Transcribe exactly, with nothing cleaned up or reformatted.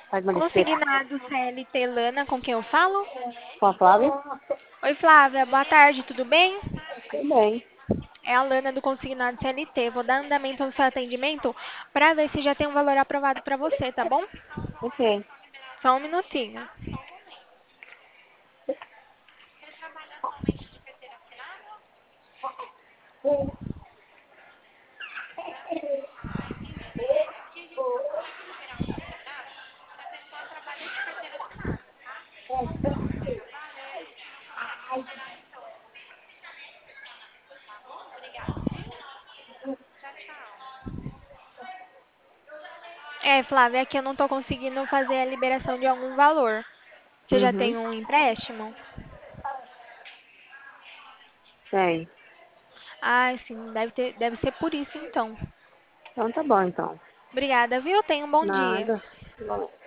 Faz uma limpeza. Consignado C L T Lana, com quem eu falo? Com a Flávia? Oi, Flávia, boa tarde, tudo bem? Tudo bem. É a Lana do Consignado C L T. Vou dar andamento ao seu atendimento para ver se já tem um valor aprovado para você, tá bom? Ok. Só um minutinho. É, Flávia, aqui eu não tô conseguindo fazer a liberação de algum valor. Você já Uhum. tem um empréstimo? Tem. Ah, sim, deve ter, deve ser por isso então. Então tá bom, então. Obrigada, viu? Tenha um bom dia. Nada. Igualmente.